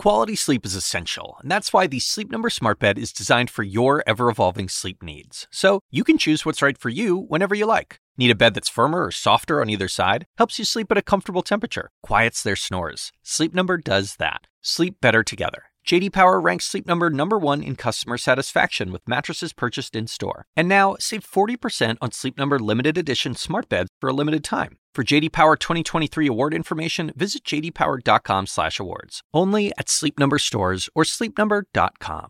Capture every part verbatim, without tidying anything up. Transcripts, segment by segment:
Quality sleep is essential, and that's why the Sleep Number Smart Bed is designed for your ever-evolving sleep needs. So you can choose what's right for you whenever you like. Need a bed that's firmer or softer on either side? Helps you sleep at a comfortable temperature. Quiets their snores. Sleep Number does that. Sleep better together. J D Power ranks Sleep Number number one in customer satisfaction with mattresses purchased in-store. And now, save forty percent on Sleep Number limited edition smart beds for a limited time. For J D Power twenty twenty-three award information, visit j d power dot com slash awards. Only at Sleep Number stores or sleep number dot com.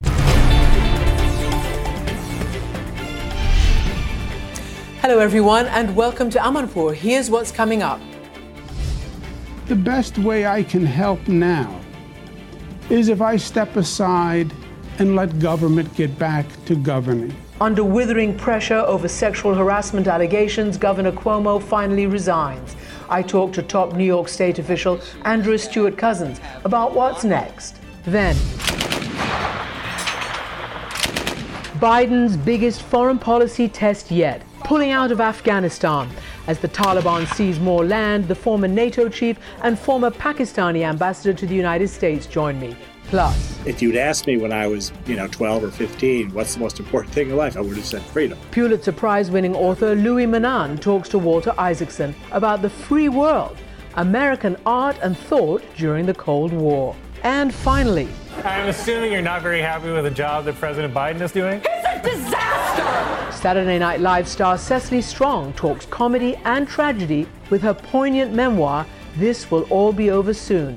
Hello, everyone, and welcome to Amanpour. Here's what's coming up. The best way I can help now is if I step aside and let government get back to governing. Under withering pressure over sexual harassment allegations, Governor Cuomo finally resigns. I talked to top New York State official Andrea Stewart Cousins about what's next. Then, Biden's biggest foreign policy test yet, pulling out of Afghanistan. As the Taliban seize more land, the former NATO chief and former Pakistani ambassador to the United States join me. Plus, if you'd asked me when I was, you know, twelve or fifteen, what's the most important thing in life, I would have said freedom. Pulitzer Prize-winning author Louis Menand talks to Walter Isaacson about the free world, American art and thought during the Cold War. And finally, I'm assuming you're not very happy with the job that President Biden is doing? It's a disaster! Saturday Night Live star Cecily Strong talks comedy and tragedy with her poignant memoir, This Will All Be Over Soon.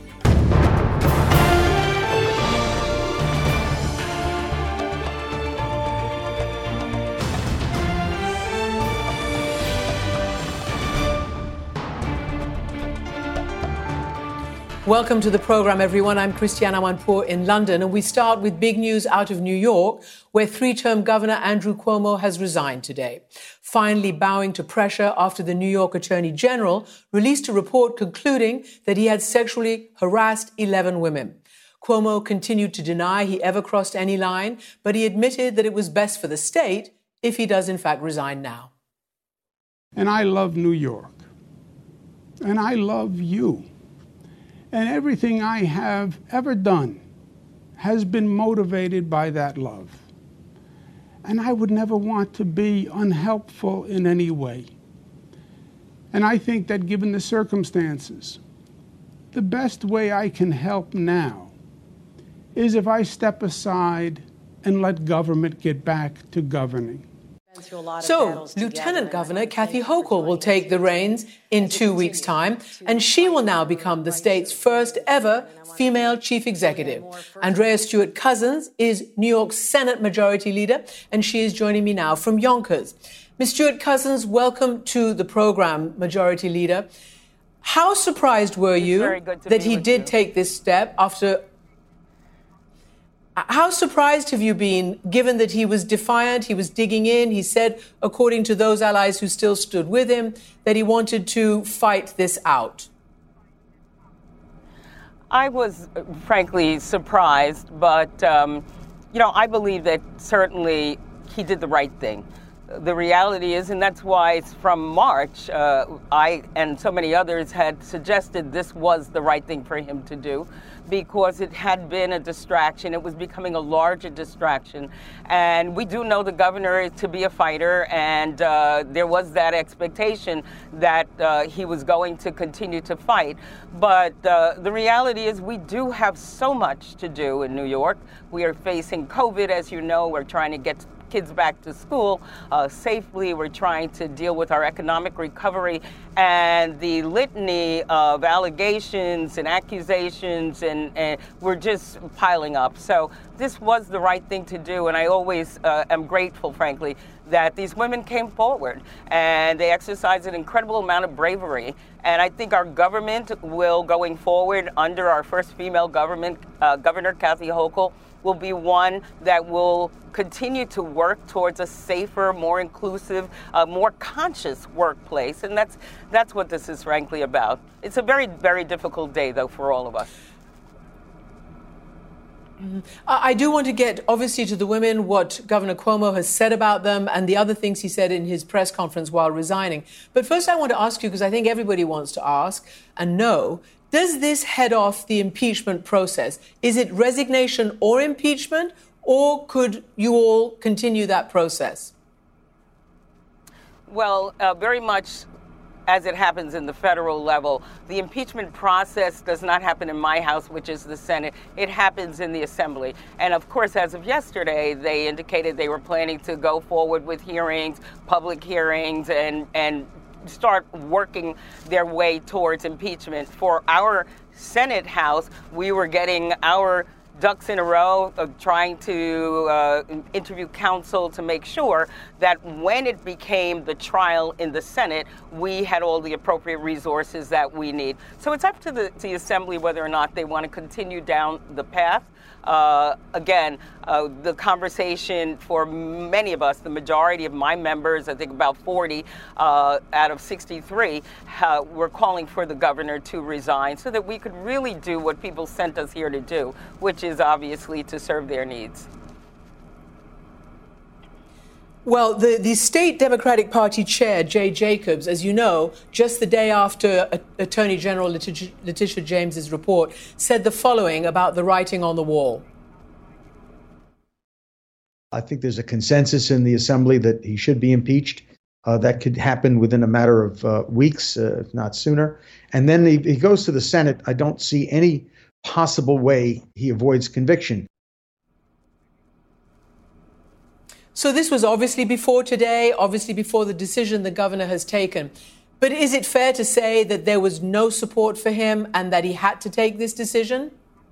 Welcome to the program, everyone. I'm Christiane Amanpour in London, and we start with big news out of New York, where three-term Governor Andrew Cuomo has resigned today, finally bowing to pressure after the New York Attorney General released a report concluding that he had sexually harassed eleven women. Cuomo continued to deny he ever crossed any line, but he admitted that it was best for the state if he does in fact resign now. And I love New York. And I love you. And everything I have ever done has been motivated by that love. And I would never want to be unhelpful in any way. And I think that given the circumstances, the best way I can help now is if I step aside and let government get back to governing. So, Lieutenant Governor Kathy Hochul will take the reins in two weeks' time, and she will now become the state's first ever female chief executive. Andrea Stewart Cousins is New York's Senate Majority Leader, and she is joining me now from Yonkers. Miz Stewart Cousins, welcome to the program, Majority Leader. How surprised were you that he did you. take this step after... How surprised have you been, given that he was defiant, he was digging in, he said, according to those allies who still stood with him, that he wanted to fight this out? I was, frankly, surprised, but, um, you know, I believe that certainly he did the right thing. The reality is, and that's why from March, uh, I and so many others had suggested this was the right thing for him to do, because it had been a distraction. It was becoming a larger distraction. And we do know the governor to be a fighter, and uh, there was that expectation that uh, he was going to continue to fight. But uh, the reality is we do have so much to do in New York. We are facing COVID, as you know. We're trying to get kids back to school uh, safely. We're trying to deal with our economic recovery, and the litany of allegations and accusations, and, and we're just piling up. So this was the right thing to do, and I always uh, am grateful, frankly, that these women came forward and they exercised an incredible amount of bravery. And I think our government will, going forward, under our first female government, uh, Governor Kathy Hochul, will be one that will continue to work towards a safer, more inclusive, uh, more conscious workplace. And that's that's what this is frankly about. It's a very, very difficult day, though, for all of us. Mm-hmm. I do want to get, obviously, to the women, what Governor Cuomo has said about them and the other things he said in his press conference while resigning. But first, I want to ask you, because I think everybody wants to ask and know, does this head off the impeachment process? Is it resignation or impeachment, or could you all continue that process? Well, uh, very much as it happens in the federal level. The impeachment process does not happen in my house, which is the Senate. It happens in the Assembly. And of course, as of yesterday, they indicated they were planning to go forward with hearings, public hearings, and, and start working their way towards impeachment. For our Senate House, we were getting our ducks in a row of trying to uh, interview counsel to make sure that when it became the trial in the Senate, we had all the appropriate resources that we need. So it's up to the, to the Assembly whether or not they want to continue down the path. Uh, again, uh, the conversation for many of us, the majority of my members, I think about forty uh, out of sixty-three, uh, were calling for the governor to resign so that we could really do what people sent us here to do, which is obviously to serve their needs. Well, the, the state Democratic Party chair, Jay Jacobs, as you know, just the day after uh, Attorney General Letitia, Letitia James's report, said the following about the writing on the wall. I think there's a consensus in the Assembly that he should be impeached. Uh, that could happen within a matter of uh, weeks, uh, if not sooner. And then he, he goes to the Senate. I don't see any possible way he avoids conviction. So this was obviously before today, obviously before the decision the governor has taken. But is it fair to say that there was no support for him and that he had to take this decision?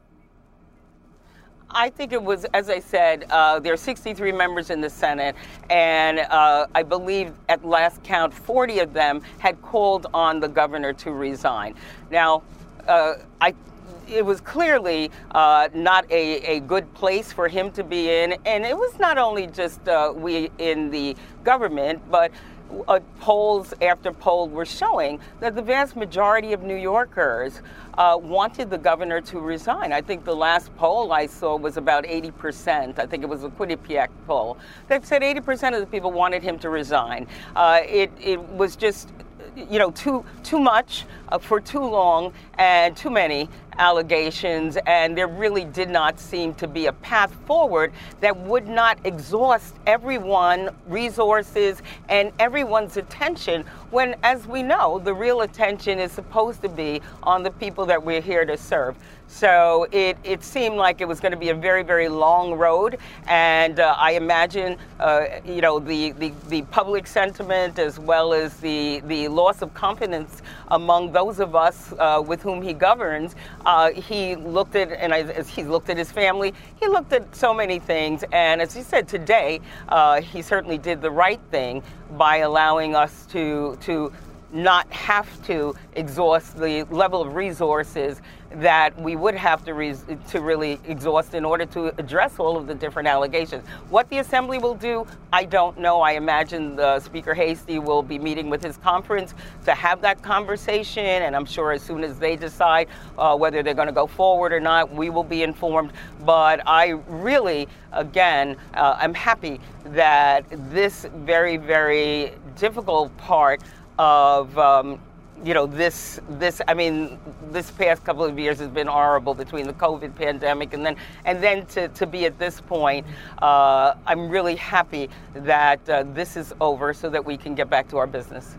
I think it was, as I said, uh, there are sixty-three members in the Senate, and uh, I believe at last count, forty of them had called on the governor to resign. Now, uh, I it was clearly uh, not a, a good place for him to be in. And it was not only just uh, we in the government, but uh, polls after poll were showing that the vast majority of New Yorkers uh, wanted the governor to resign. I think the last poll I saw was about eighty percent. I think it was a Quinnipiac poll. That said eighty percent of the people wanted him to resign. Uh, it, it was just, you know, too too much uh, for too long and too many allegations, and there really did not seem to be a path forward that would not exhaust everyone, resources, and everyone's attention when, as we know, the real attention is supposed to be on the people that we're here to serve. So it, it seemed like it was going to be a very, very long road, and uh, I imagine, uh, you know, the, the, the public sentiment as well as the, the loss of confidence among those of us uh, with whom he governs. Uh, he looked at, and as he looked at his family, he looked at so many things, and as he said today, uh, he certainly did the right thing by allowing us to to not have to exhaust the level of resources that we would have to re- to really exhaust in order to address all of the different allegations. What the Assembly will do, I don't know. I imagine the Speaker Hastie will be meeting with his conference to have that conversation, and I'm sure as soon as they decide uh, whether they're going to go forward or not, we will be informed. But I really, again, uh, I'm happy that this very, very difficult part of um, you know, this, this, I mean, this past couple of years has been horrible between the COVID pandemic and then, and then to, to be at this point, uh, I'm really happy that uh, this is over so that we can get back to our business.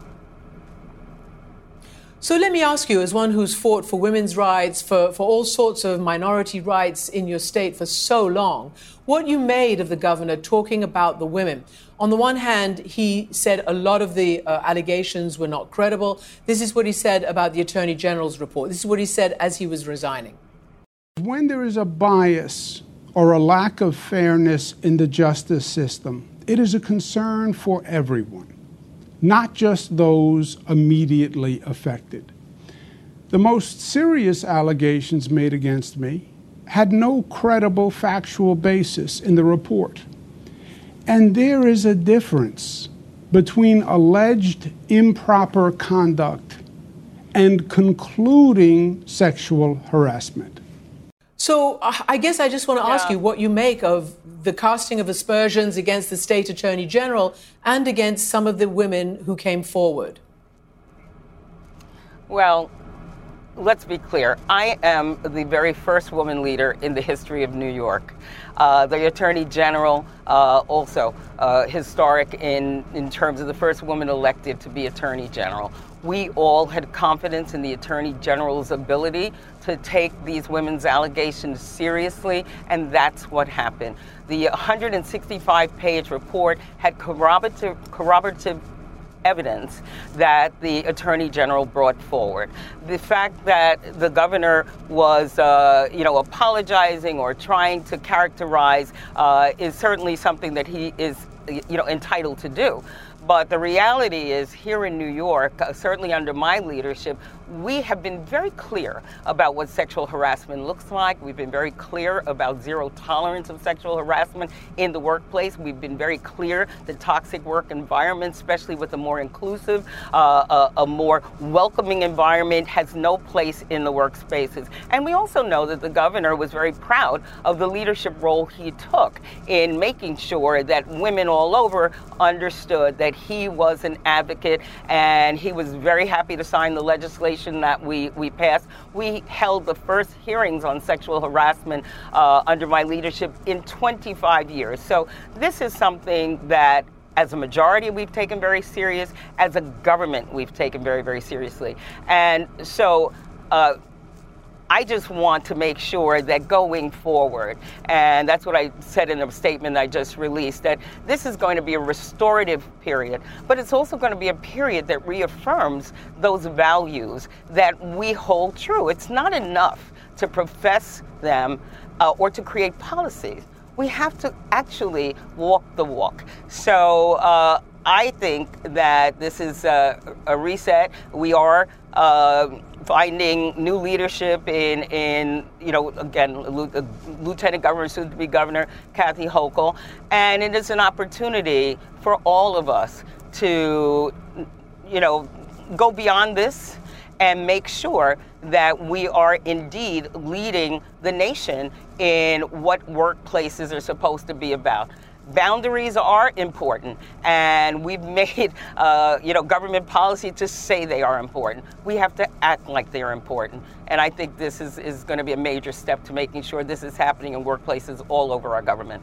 So let me ask you, as one who's fought for women's rights, for, for all sorts of minority rights in your state for so long, what you made of the governor talking about the women. On the one hand, he said a lot of the uh, allegations were not credible. This is what he said about the Attorney General's report. This is what he said as he was resigning. When there is a bias or a lack of fairness in the justice system, it is a concern for everyone, not just those immediately affected. The most serious allegations made against me had no credible factual basis in the report. And there is a difference between alleged improper conduct and concluding sexual harassment. So uh, I guess I just want to Yeah. ask you what you make of the casting of aspersions against the state attorney general and against some of the women who came forward. Well, let's be clear. I am the very first woman leader in the history of New York. Uh, the Attorney General, uh, also uh, historic in, in terms of the first woman elected to be Attorney General. We all had confidence in the Attorney General's ability to take these women's allegations seriously, and that's what happened. The one hundred sixty-five page report had corroborative, corroborative evidence that the Attorney General brought forward. The fact that the governor was, uh, you know, apologizing or trying to characterize uh, is certainly something that he is, you know, entitled to do. But the reality is, here in New York, uh, certainly under my leadership, we have been very clear about what sexual harassment looks like. We've been very clear about zero tolerance of sexual harassment in the workplace. We've been very clear that toxic work environments, especially with a more inclusive, uh, a, a more welcoming environment, has no place in the workspaces. And we also know that the governor was very proud of the leadership role he took in making sure that women all over understood that he was an advocate, and he was very happy to sign the legislation that we, we passed. We held the first hearings on sexual harassment uh, under my leadership in twenty-five years. So this is something that, as a majority, we've taken very serious. As a government, we've taken very, very seriously. And so uh, I just want to make sure that going forward, and that's what I said in a statement I just released, that this is going to be a restorative period, but it's also going to be a period that reaffirms those values that we hold true. It's not enough to profess them uh, or to create policies. We have to actually walk the walk. So uh, I think that this is a, a reset. We are uh, finding new leadership in, in you know, again, Lieutenant Governor, soon-to-be Governor Kathy Hochul, and it is an opportunity for all of us to, you know, go beyond this and make sure that we are indeed leading the nation in what workplaces are supposed to be about. Boundaries are important, and we've made, uh, you know, government policy to say they are important. We have to act like they're important, and I think this is, is going to be a major step to making sure this is happening in workplaces all over our government.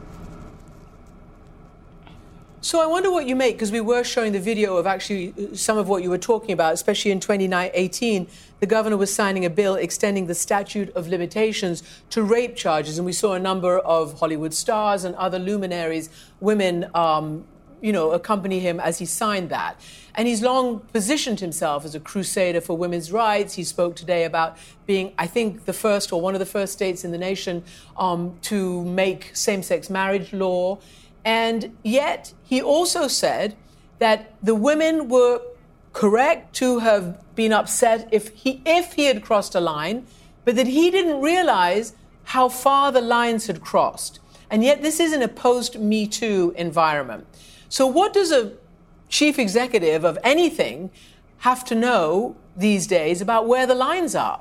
So I wonder what you make, because we were showing the video of actually some of what you were talking about, especially in twenty eighteen. The governor was signing a bill extending the statute of limitations to rape charges. And we saw a number of Hollywood stars and other luminaries, women, um, you know, accompany him as he signed that. And he's long positioned himself as a crusader for women's rights. He spoke today about being, I think, the first or one of the first states in the nation um, to make same-sex marriage law. And yet he also said that the women were correct to have been upset if he if he had crossed a line, but that he didn't realize how far the lines had crossed. And yet this is in a post-Me Too environment. So what does a chief executive of anything have to know these days about where the lines are?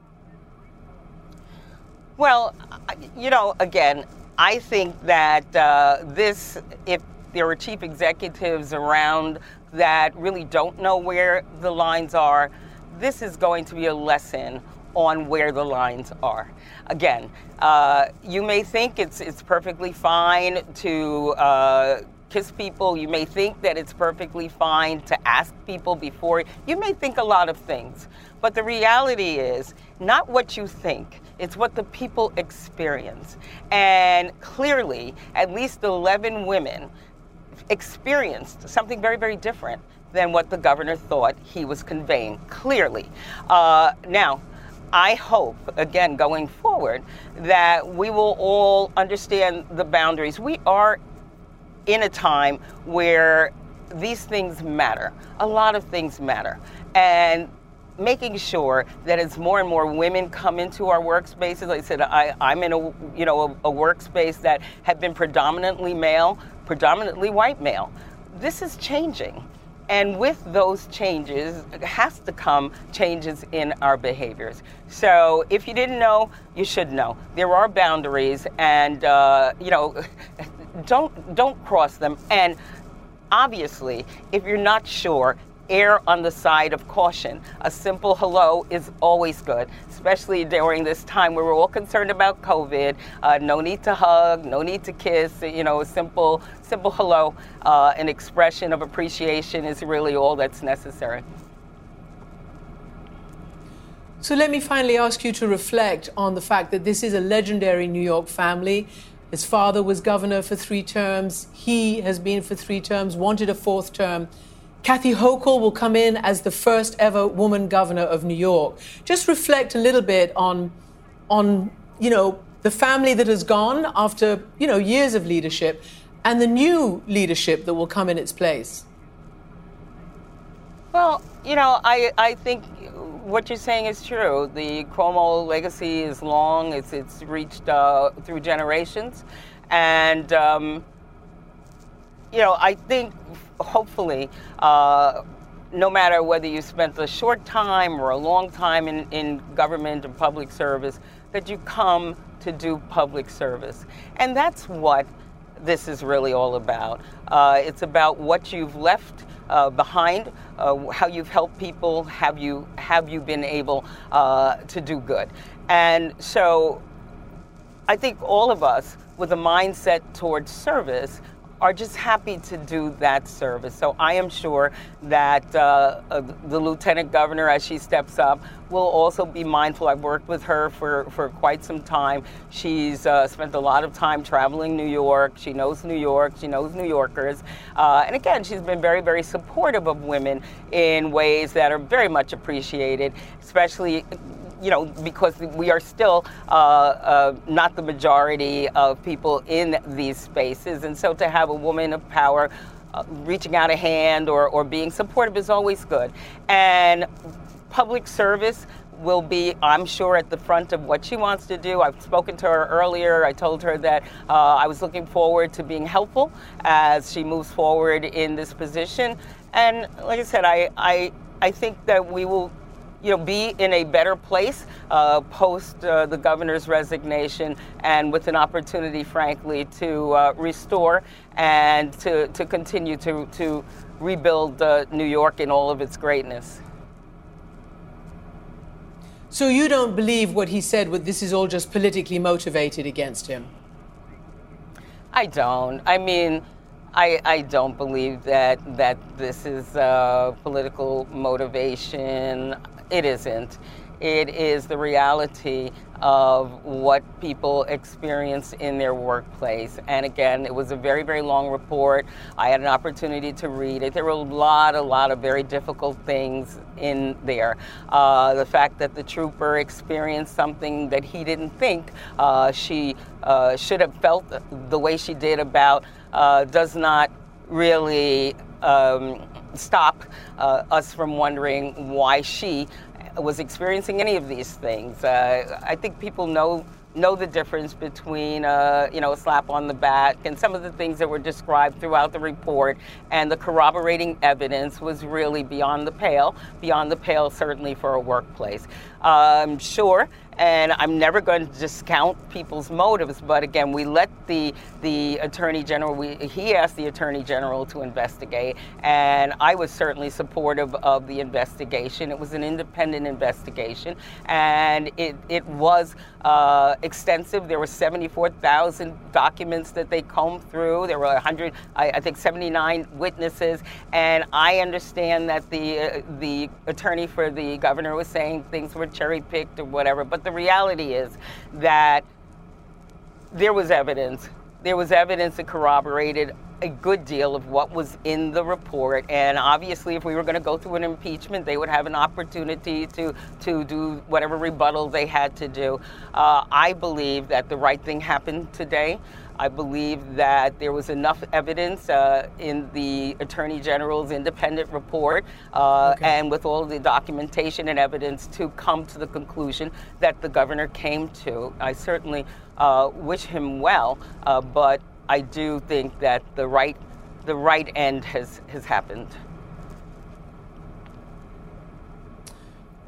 Well, you know, again, I think that uh, this, if there are chief executives around that really don't know where the lines are, this is going to be a lesson on where the lines are. Again, uh, you may think it's it's perfectly fine to uh, kiss people. You may think that it's perfectly fine to ask people before. You may think a lot of things. But the reality is not what you think. It's what the people experience. And clearly, at least eleven women experienced something very, very different than what the governor thought he was conveying, clearly. Uh, now, I hope, again, going forward, that we will all understand the boundaries. We are in a time where these things matter. A lot of things matter. And making sure that as more and more women come into our workspaces, like I said, I, I'm in a, you know, a, a workspace that had been predominantly male, predominantly white male. This is changing. And with those changes has to come changes in our behaviors. So if you didn't know, you should know. There are boundaries, and uh, you know, don't don't cross them. And obviously, if you're not sure, err on the side of caution. A simple hello is always good, especially during this time where we're all concerned about COVID. Uh, no need to hug, no need to kiss. You know, a simple, simple hello, uh, an expression of appreciation is really all that's necessary. So let me finally ask you to reflect on the fact that this is a legendary New York family. His father was governor for three terms. He has been for three terms, wanted a fourth term. Kathy Hochul will come in as the first ever woman governor of New York. Just reflect a little bit on, on, you know, the family that has gone after, you know, years of leadership and the new leadership that will come in its place. Well, you know, I, I think what you're saying is true. The Cuomo legacy is long. It's, it's reached uh, through generations. And, um, you know, I think hopefully, uh, no matter whether you spent a short time or a long time in, in government and public service, that you come to do public service. And that's what this is really all about. Uh, it's about what you've left uh, behind, uh, how you've helped people, have you, have you been able uh, to do good. And so I think all of us with a mindset towards service are just happy to do that service. So I am sure that uh, uh, the lieutenant governor, as she steps up, will also be mindful. I've worked with her for, for quite some time. She's uh, spent a lot of time traveling New York. She knows New York. She knows New Yorkers. Uh, and again, she's been very, very supportive of women in ways that are very much appreciated, especially, you know, because we are still uh, uh, not the majority of people in these spaces. And so to have a woman of power uh, reaching out a hand or, or being supportive is always good. And public service will be, I'm sure, at the front of what she wants to do. I've spoken to her earlier. I told her that uh, I was looking forward to being helpful as she moves forward in this position. And like I said, I, I, I think that we will, you know, be in a better place uh, post uh, the governor's resignation, and with an opportunity, frankly, to uh, restore and to, to continue to, to rebuild uh, New York in all of its greatness. So you don't believe what he said, what this is all just politically motivated against him? I don't. I mean, I, I don't believe that that this is uh, political motivation. It isn't. It is the reality of what people experience in their workplace. And again, it was a very, very long report. I had an opportunity to read it. There were a lot, a lot of very difficult things in there. Uh, the fact that the trooper experienced something that he didn't think uh, she uh, should have felt the way she did about uh, does not really um, stop uh, us from wondering why she was experiencing any of these things. Uh, I think people know know the difference between, uh, you know, a slap on the back and some of the things that were described throughout the report, and the corroborating evidence was really beyond the pale, beyond the pale certainly for a workplace. I'm sure, and I'm never going to discount people's motives, but again, we let the the Attorney General, we, he asked the Attorney General to investigate, and I was certainly supportive of the investigation. It was an independent investigation, and it, it was uh, extensive. There were seventy-four thousand documents that they combed through. There were one hundred, I, I think seventy-nine witnesses, and I understand that the, uh, the attorney for the governor was saying things were cherry-picked or whatever, but the reality is that there was evidence. There was evidence that corroborated a good deal of what was in the report, and obviously if we were going to go through an impeachment, they would have an opportunity to, to do whatever rebuttal they had to do. Uh, I believe that the right thing happened today. I believe that there was enough evidence uh, in the Attorney General's independent report uh, okay. and with all the documentation and evidence to come to the conclusion that the governor came to. I certainly uh, wish him well, uh, but I do think that the right, the right end has, has happened.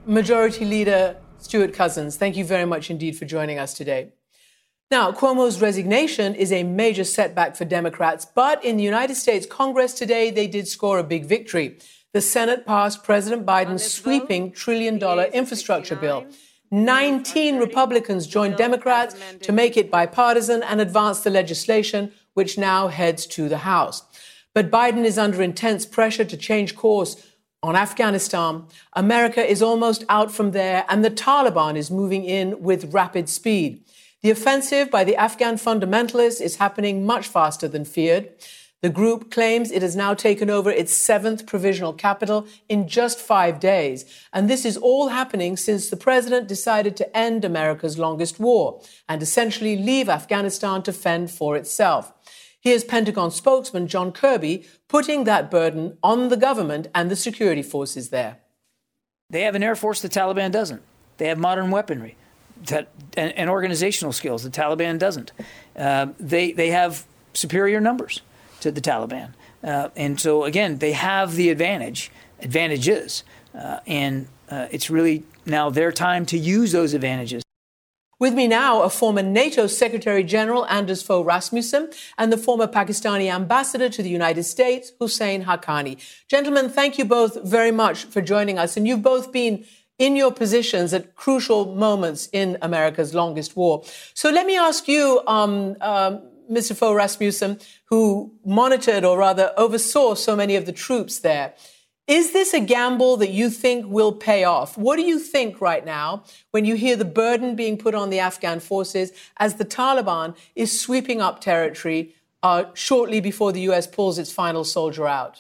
Majority Leader Stuart Cousins, thank you very much indeed for joining us today. Now, Cuomo's resignation is a major setback for Democrats, but in the United States Congress today, they did score a big victory. The Senate passed President Biden's sweeping trillion-dollar infrastructure bill. nineteen Republicans joined Democrats to make it bipartisan and advance the legislation, which now heads to the House. But Biden is under intense pressure to change course on Afghanistan. America is almost out from there, and the Taliban is moving in with rapid speed. The offensive by the Afghan fundamentalists is happening much faster than feared. The group claims it has now taken over its seventh provisional capital in just five days. And this is all happening since the president decided to end America's longest war and essentially leave Afghanistan to fend for itself. Here's Pentagon spokesman John Kirby putting that burden on the government and the security forces there. They have an air force the Taliban doesn't. They have modern weaponry that, and, and organizational skills the Taliban doesn't. Uh, they, they have superior numbers to the Taliban. Uh, and so, again, they have the advantage, advantages. Uh, and uh, it's really now their time to use those advantages. With me now, a former NATO Secretary General, Anders Fogh Rasmussen, and the former Pakistani ambassador to the United States, Hussein Haqqani. Gentlemen, thank you both very much for joining us. And you've both been in your positions at crucial moments in America's longest war. So let me ask you, um, um, Mister Fogh Rasmussen, who monitored or rather oversaw so many of the troops there. Is this a gamble that you think will pay off? What do you think right now when you hear the burden being put on the Afghan forces as the Taliban is sweeping up territory uh, shortly before the U S pulls its final soldier out?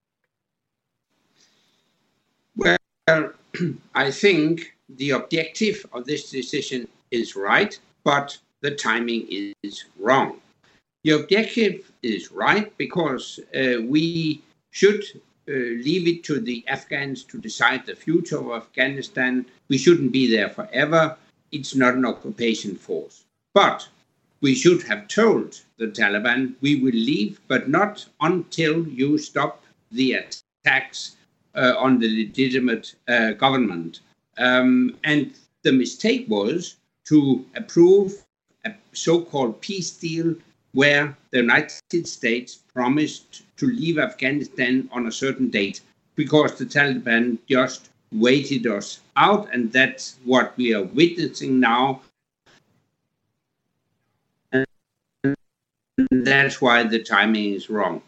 Well, I think the objective of this decision is right, but the timing is wrong. The objective is right because uh, we should uh, leave it to the Afghans to decide the future of Afghanistan. We shouldn't be there forever. It's not an occupation force. But we should have told the Taliban, we will leave, but not until you stop the attacks uh, on the legitimate uh, government. Um, and the mistake was to approve a so-called peace deal where the United States promised to leave Afghanistan on a certain date because the Taliban just waited us out, and that's what we are witnessing now. And that's why the timing is wrong.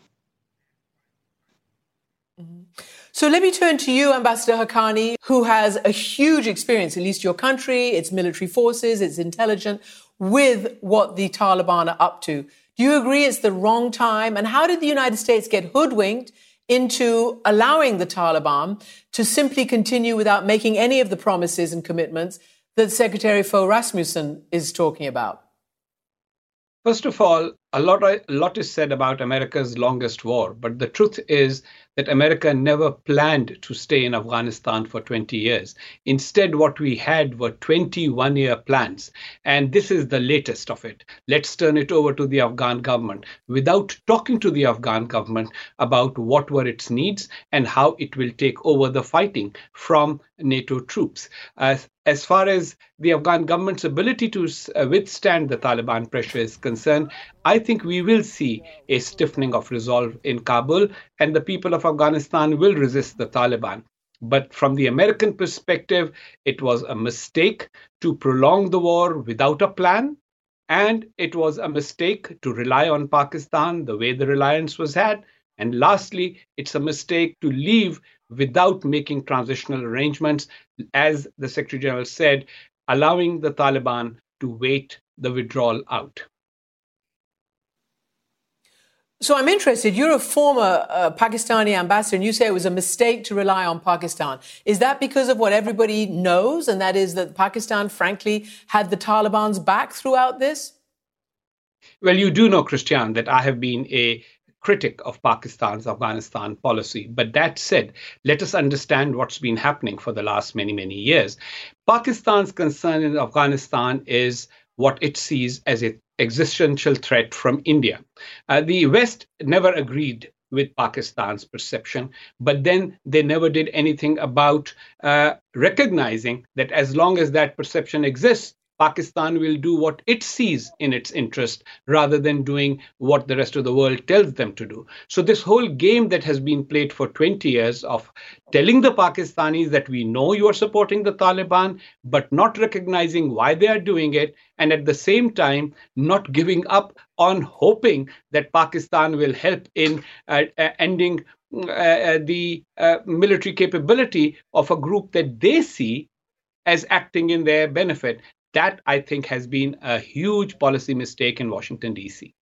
So let me turn to you, Ambassador Haqqani, who has a huge experience, at least your country, its military forces, its intelligence, with what the Taliban are up to. Do you agree it's the wrong time? And how did the United States get hoodwinked into allowing the Taliban to simply continue without making any of the promises and commitments that Secretary Fogh Rasmussen is talking about? First of all, a lot, a lot is said about America's longest war, but the truth is that America never planned to stay in Afghanistan for twenty years. Instead, what we had were twenty-one-year plans, and this is the latest of it. Let's turn it over to the Afghan government without talking to the Afghan government about what were its needs and how it will take over the fighting from NATO troops. As, as far as the Afghan government's ability to uh, withstand the Taliban pressure is concerned, I think we will see a stiffening of resolve in Kabul, and the people of Afghanistan will resist the Taliban. But from the American perspective, it was a mistake to prolong the war without a plan, and it was a mistake to rely on Pakistan the way the reliance was had. And lastly, it's a mistake to leave without making transitional arrangements, as the Secretary General said, allowing the Taliban to wait the withdrawal out. So I'm interested. You're a former uh, Pakistani ambassador, and you say it was a mistake to rely on Pakistan. Is that because of what everybody knows, and that is that Pakistan, frankly, had the Taliban's back throughout this? Well, you do know, Christian, that I have been a critic of Pakistan's Afghanistan policy. But that said, let us understand what's been happening for the last many, many years. Pakistan's concern in Afghanistan is what it sees as an existential threat from India. Uh, the West never agreed with Pakistan's perception, but then they never did anything about uh, recognizing that as long as that perception exists, Pakistan will do what it sees in its interest rather than doing what the rest of the world tells them to do. So this whole game that has been played for twenty years of telling the Pakistanis that we know you are supporting the Taliban, but not recognizing why they are doing it, and at the same time not giving up on hoping that Pakistan will help in uh, uh, ending uh, the uh, military capability of a group that they see as acting in their benefit. That, I think, has been a huge policy mistake in Washington, D C.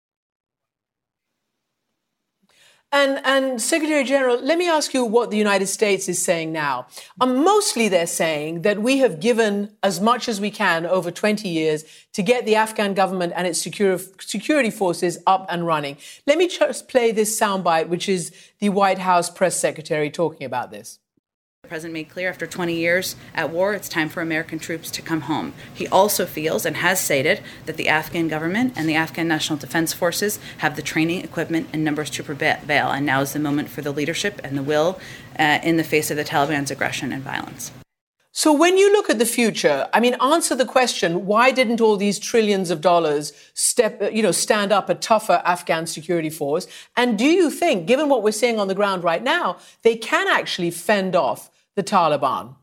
And, and Secretary General, let me ask you what the United States is saying now. Um, mostly they're saying that we have given as much as we can over twenty years to get the Afghan government and its secure, security forces up and running. Let me just play this soundbite, which is the White House press secretary talking about this. The president made clear after twenty years at war, it's time for American troops to come home. He also feels and has stated that the Afghan government and the Afghan National Defense Forces have the training, equipment, and numbers to prevail. And now is the moment for the leadership and the will uh, in the face of the Taliban's aggression and violence. So when you look at the future, I mean, answer the question, why didn't all these trillions of dollars step, you know, stand up a tougher Afghan security force? And do you think, given what we're seeing on the ground right now, they can actually fend off the Taliban?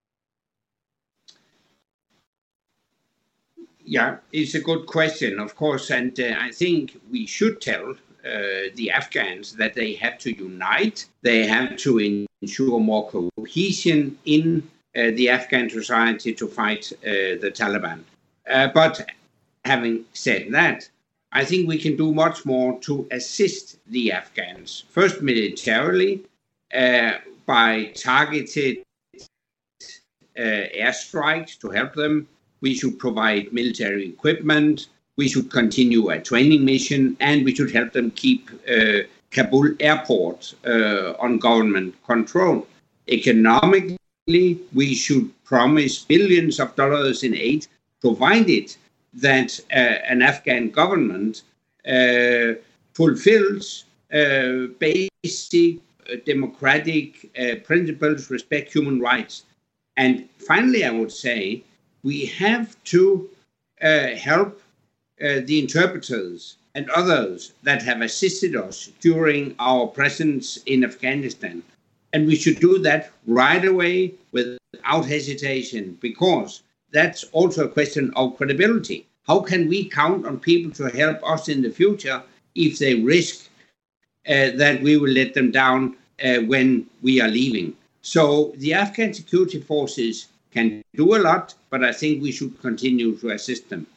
Yeah, it's a good question, of course. And uh, I think we should tell uh, the Afghans that they have to unite. They have to ensure more cohesion in uh, the Afghan society to fight uh, the Taliban. Uh, but having said that, I think we can do much more to assist the Afghans. First, militarily, uh, by targeted uh, airstrikes to help them. We should provide military equipment. We should continue a training mission, and we should help them keep uh, Kabul airport uh, on government control. Economically, we should promise billions of dollars in aid, provided that uh, an Afghan government uh, fulfills uh, basic democratic uh, principles, respect human rights. And finally, I would say we have to uh, help uh, the interpreters and others that have assisted us during our presence in Afghanistan. And we should do that right away without hesitation, because that's also a question of credibility. How can we count on people to help us in the future if they risk uh, that we will let them down uh, when we are leaving? So the Afghan security forces can do a lot, but I think we should continue to assist them.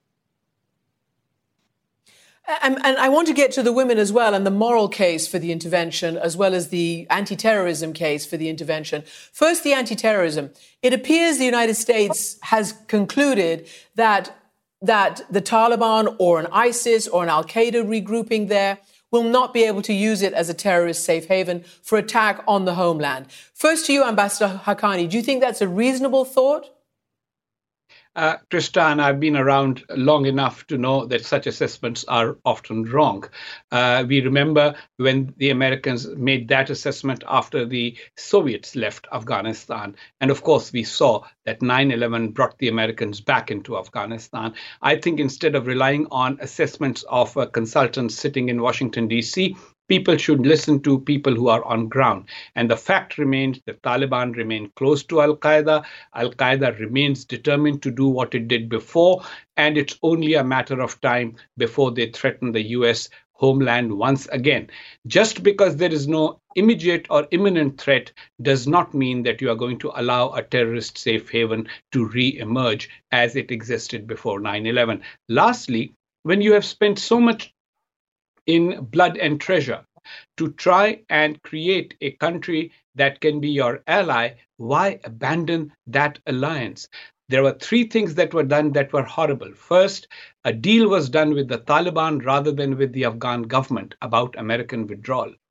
And, and I want to get to the women as well, and the moral case for the intervention, as well as the anti-terrorism case for the intervention. First, the anti-terrorism. It appears the United States has concluded that, that the Taliban or an ISIS or an al-Qaeda regrouping there will not be able to use it as a terrorist safe haven for attack on the homeland. First to you, Ambassador Haqqani, do you think that's a reasonable thought? Uh, Tristan, I've been around long enough to know that such assessments are often wrong. Uh, we remember when the Americans made that assessment after the Soviets left Afghanistan. And of course, we saw that nine eleven brought the Americans back into Afghanistan. I think instead of relying on assessments of uh, consultants sitting in Washington, D C, people should listen to people who are on ground. And the fact remains the Taliban remain close to Al-Qaeda. Al-Qaeda remains determined to do what it did before. And it's only a matter of time before they threaten the U S homeland once again. Just because there is no immediate or imminent threat does not mean that you are going to allow a terrorist safe haven to re-emerge as it existed before nine eleven. Lastly, when you have spent so much in blood and treasure to try and create a country that can be your ally, why abandon that alliance? There were three things that were done that were horrible. First, a deal was done with the Taliban rather than with the Afghan government about American withdrawal.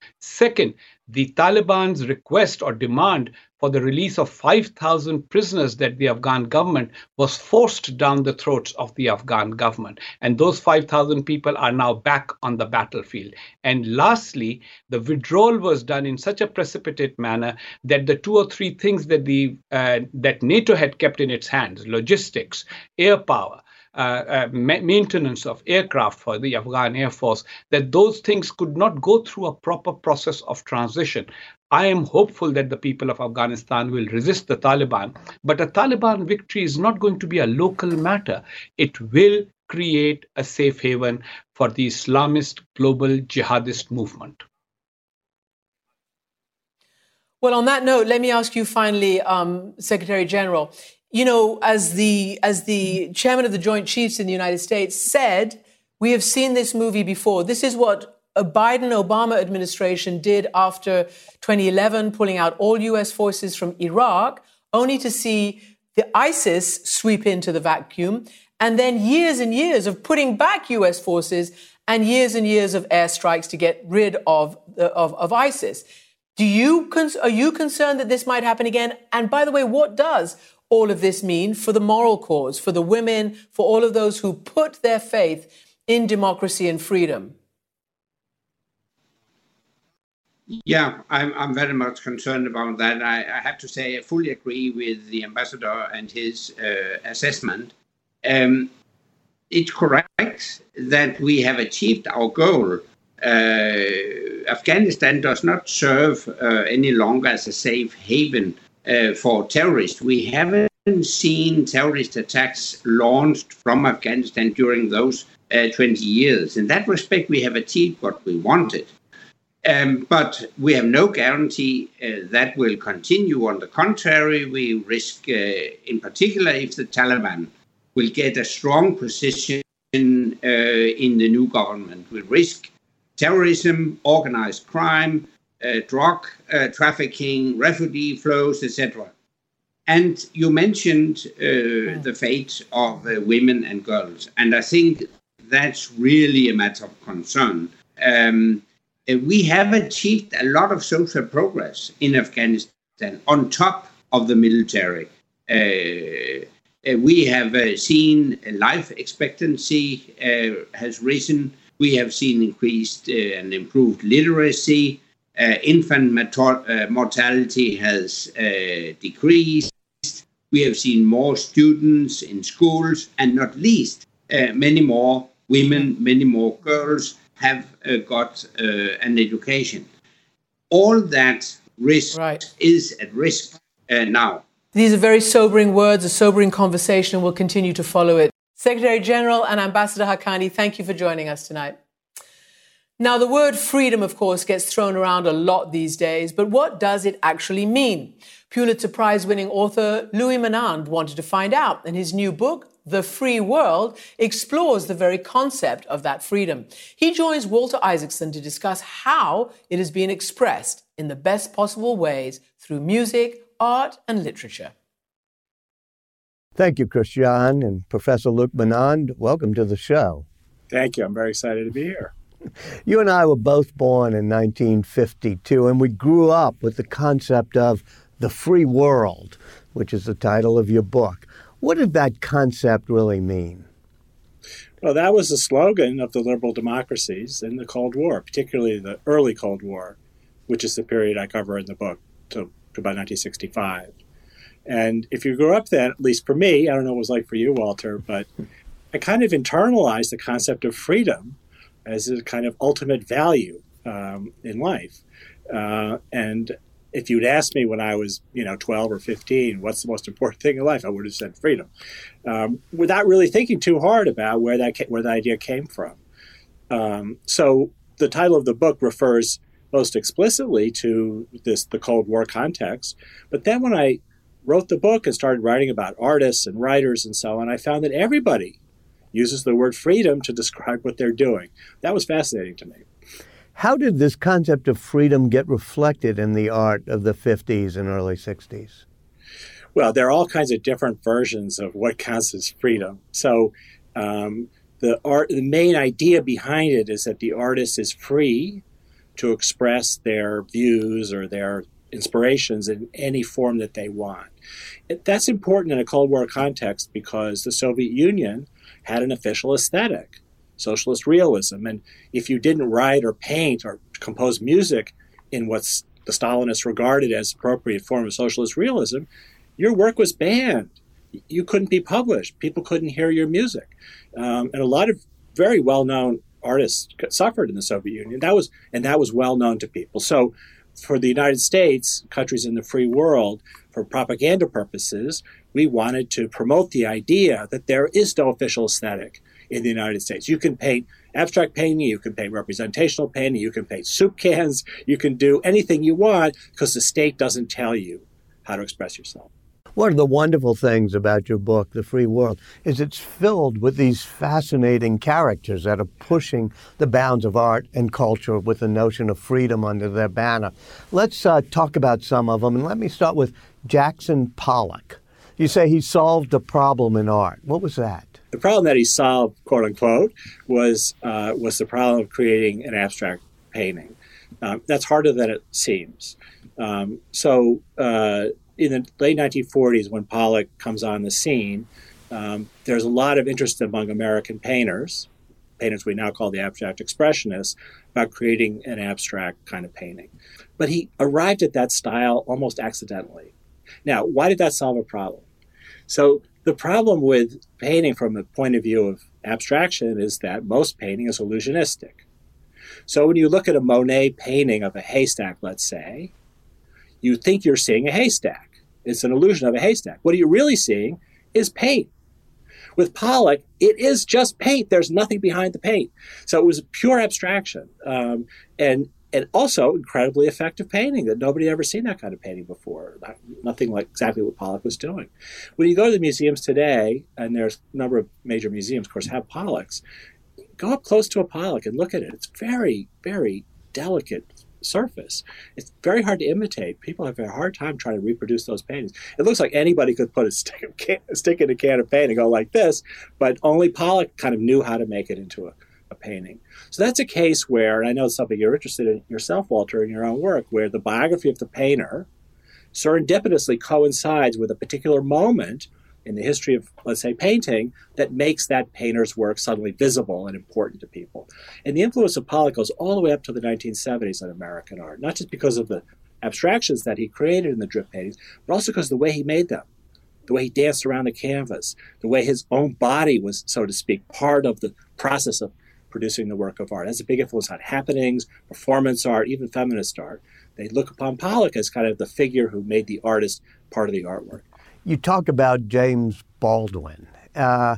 Second, the Taliban's request or demand for the release of five thousand prisoners that the Afghan government was forced down the throats of the Afghan government. And those five thousand people are now back on the battlefield. And lastly, the withdrawal was done in such a precipitate manner that the two or three things that the uh, that NATO had kept in its hands, logistics, air power, Uh, uh, ma- maintenance of aircraft for the Afghan Air Force, that those things could not go through a proper process of transition. I am hopeful that the people of Afghanistan will resist the Taliban, but a Taliban victory is not going to be a local matter. It will create a safe haven for the Islamist global jihadist movement. Well, on that note, let me ask you finally, um, Secretary General, you know, as the as the chairman of the Joint Chiefs in the United States said, we have seen this movie before. This is what a Biden-Obama administration did after twenty eleven, pulling out all U S forces from Iraq, only to see the ISIS sweep into the vacuum, and then years and years of putting back U S forces and years and years of airstrikes to get rid of of, of ISIS. Do you are you concerned that this might happen again? And by the way, what does all of this mean for the moral cause, for the women, for all of those who put their faith in democracy and freedom? Yeah, I'm, I'm very much concerned about that. I, I have to say I fully agree with the ambassador and his uh, assessment. Um, it's correct that we have achieved our goal. Uh, Afghanistan does not serve uh, any longer as a safe haven Uh, for terrorists. We haven't seen terrorist attacks launched from Afghanistan during those uh, twenty years. In that respect, we have achieved what we wanted. Um, but we have no guarantee uh, that will continue. On the contrary, we risk, uh, in particular, if the Taliban will get a strong position uh, in the new government, we risk terrorism, organized crime, Uh, drug uh, trafficking, refugee flows, et cetera. And you mentioned uh, the fate of uh, women and girls, and I think that's really a matter of concern. Um, we have achieved a lot of social progress in Afghanistan on top of the military. Uh, uh, we have uh, seen life expectancy uh, has risen. We have seen increased uh, and improved literacy. Uh, infant mator- uh, mortality has uh, decreased. We have seen more students in schools, and not least, uh, many more women, many more girls have uh, got uh, an education. All that risk right. is at risk uh, now. These are very sobering words, a sobering conversation. We'll continue to follow it. Secretary General and Ambassador Haqqani, thank you for joining us tonight. Now, the word freedom, of course, gets thrown around a lot these days, but what does it actually mean? Pulitzer Prize-winning author Louis Menand wanted to find out, and his new book, The Free World, explores the very concept of that freedom. He joins Walter Isaacson to discuss how it has been expressed in the best possible ways through music, art, and literature. Thank you, Christian, and Professor Luc Menand. Welcome to the show. Thank you. I'm very excited to be here. You and I were both born in nineteen fifty-two, and we grew up with the concept of the free world, which is the title of your book. What did that concept really mean? Well, that was the slogan of the liberal democracies in the Cold War, particularly the early Cold War, which is the period I cover in the book, to, to about nineteen sixty-five. And if you grew up then, at least for me, I don't know what it was like for you, Walter, but I kind of internalized the concept of freedom as a kind of ultimate value um, in life. Uh, and if you'd asked me when I was, you know, twelve or fifteen, what's the most important thing in life, I would have said freedom, um, without really thinking too hard about where that where the idea came from. Um, so the title of the book refers most explicitly to this the Cold War context. But then when I wrote the book and started writing about artists and writers and so on, I found that everybody uses the word freedom to describe what they're doing. That was fascinating to me. How did this concept of freedom get reflected in the art of the fifties and early sixties? Well, there are all kinds of different versions of what counts as freedom. So um, the art, the main idea behind it is that the artist is free to express their views or their inspirations in any form that they want. It, that's important in a Cold War context because the Soviet Union had an official aesthetic, socialist realism. And if you didn't write or paint or compose music in what's the Stalinists regarded as appropriate form of socialist realism, your work was banned. You couldn't be published. People couldn't hear your music. Um, and a lot of very well-known artists suffered in the Soviet Union. That was, and that was well known to people. So for the United States, countries in the free world, for propaganda purposes, we wanted to promote the idea that there is no official aesthetic in the United States. You can paint abstract painting, you can paint representational painting, you can paint soup cans, you can do anything you want because the state doesn't tell you how to express yourself. One of the wonderful things about your book, The Free World, is it's filled with these fascinating characters that are pushing the bounds of art and culture with the notion of freedom under their banner. Let's uh, talk about some of them, and let me start with Jackson Pollock. You say he solved a problem in art. What was that? The problem that he solved, quote unquote, was uh, was the problem of creating an abstract painting. Um, that's harder than it seems. Um, so uh, in the late nineteen forties, when Pollock comes on the scene, um, there's a lot of interest among American painters, painters we now call the abstract expressionists, about creating an abstract kind of painting. But he arrived at that style almost accidentally. Now, why did that solve a problem? So the problem with painting from the point of view of abstraction is that most painting is illusionistic. So when you look at a Monet painting of a haystack, let's say, you think you're seeing a haystack. It's an illusion of a haystack. What you're really seeing is paint. With Pollock, it is just paint. There's nothing behind the paint. So it was pure abstraction. Um, and and also incredibly effective painting that nobody had ever seen that kind of painting before. Not, nothing like exactly what Pollock was doing. When you go to the museums today, and there's a number of major museums, of course, have Pollocks, go up close to a Pollock and look at it. It's very, very delicate surface. It's very hard to imitate. People have a hard time trying to reproduce those paintings. It looks like anybody could put a stick, of can, a stick in a can of paint and go like this, but only Pollock kind of knew how to make it into a, a painting. So that's a case where, and I know it's something you're interested in yourself, Walter, in your own work, where the biography of the painter serendipitously coincides with a particular moment in the history of, let's say, painting that makes that painter's work suddenly visible and important to people. And the influence of Pollock goes all the way up to the nineteen seventies in American art, not just because of the abstractions that he created in the drip paintings, but also because of the way he made them, the way he danced around the canvas, the way his own body was, so to speak, part of the process of producing the work of art. It has a big influence on happenings, performance art, even feminist art. They look upon Pollock as kind of the figure who made the artist part of the artwork. You talk about James Baldwin, uh,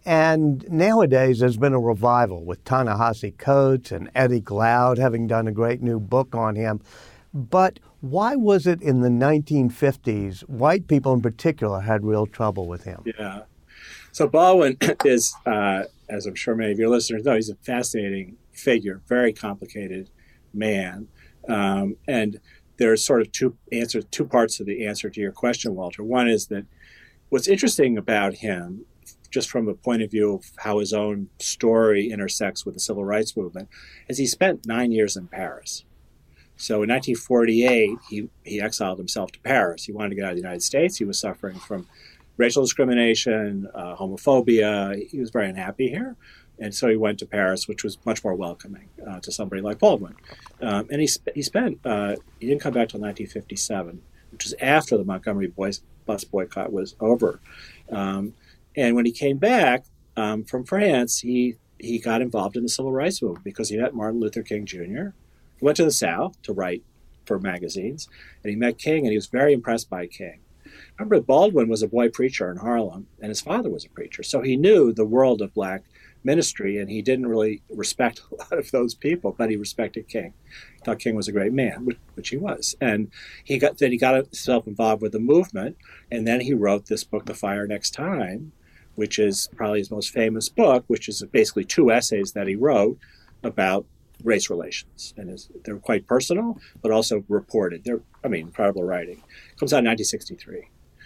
and nowadays there's been a revival with Ta-Nehisi Coates and Eddie Glaude having done a great new book on him. But why was it in the nineteen fifties, white people in particular had real trouble with him? Yeah. So Baldwin is, uh, as I'm sure many of your listeners know, he's a fascinating figure, very complicated man. Um, and there's sort of two answers, two parts of the answer to your question, Walter. One is that what's interesting about him, just from a point of view of how his own story intersects with the civil rights movement, is he spent nine years in Paris. So in nineteen forty-eight, he, he exiled himself to Paris. He wanted to get out of the United States. He was suffering from racial discrimination, uh, homophobia. He was very unhappy here. And so he went to Paris, which was much more welcoming uh, to somebody like Baldwin. Um, and he, sp- he spent, uh, he didn't come back till nineteen fifty-seven, which was after the Montgomery boys, bus boycott was over. Um, and when he came back um, from France, he, he got involved in the civil rights movement because he met Martin Luther King Junior He went to the South to write for magazines, and he met King, and he was very impressed by King. Remember, Baldwin was a boy preacher in Harlem, and his father was a preacher, so he knew the world of black ministry, and he didn't really respect a lot of those people, but he respected King. He thought King was a great man, which, which he was. And he got then he got himself involved with the movement, and then he wrote this book, The Fire Next Time, which is probably his most famous book, which is basically two essays that he wrote about race relations. And his, they're quite personal, but also reported. They're, I mean, incredible writing. It comes out in nineteen sixty-three.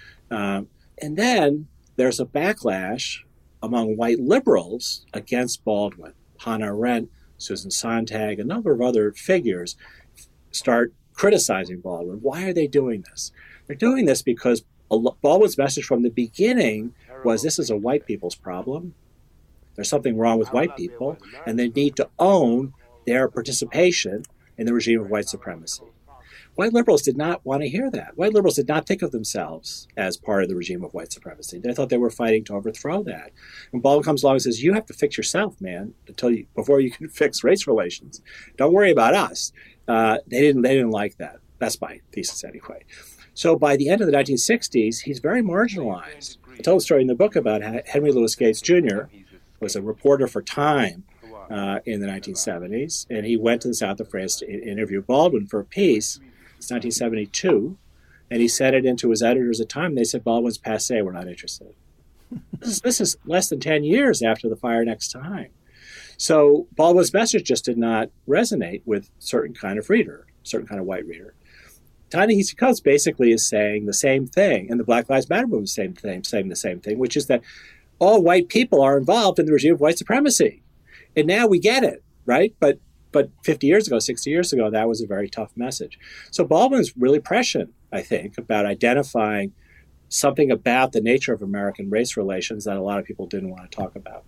Um, and then there's a backlash among white liberals against Baldwin. Hannah Arendt Susan Sontag, a number of other figures start criticizing Baldwin. Why are they doing this? They're doing this because Baldwin's message from the beginning was this is a white people's problem. There's something wrong with white people, and they need to own their participation in the regime of white supremacy. White liberals did not want to hear that. White liberals did not think of themselves as part of the regime of white supremacy. They thought they were fighting to overthrow that. And Baldwin comes along and says, you have to fix yourself, man, until you, before you can fix race relations. Don't worry about us. Uh, they didn't they didn't like that. That's my thesis anyway. So by the end of the nineteen sixties, he's very marginalized. I told a story in the book about how Henry Louis Gates Junior was a reporter for Time uh, in the nineteen seventies, and he went to the south of France to interview Baldwin for a piece. It's nineteen seventy-two, and he sent it into his editors at Time. They said, Baldwin's passé, we're not interested. This is, this is less than ten years after the fire next time. So Baldwin's message just did not resonate with a certain kind of reader, certain kind of white reader. Ta-Nehisi Coates basically is saying the same thing, and the Black Lives Matter movement is same thing, saying the same thing, which is that all white people are involved in the regime of white supremacy. And now we get it, right? But but fifty years ago, sixty years ago, that was a very tough message. So Baldwin's really prescient, I think, about identifying something about the nature of American race relations that a lot of people didn't want to talk about.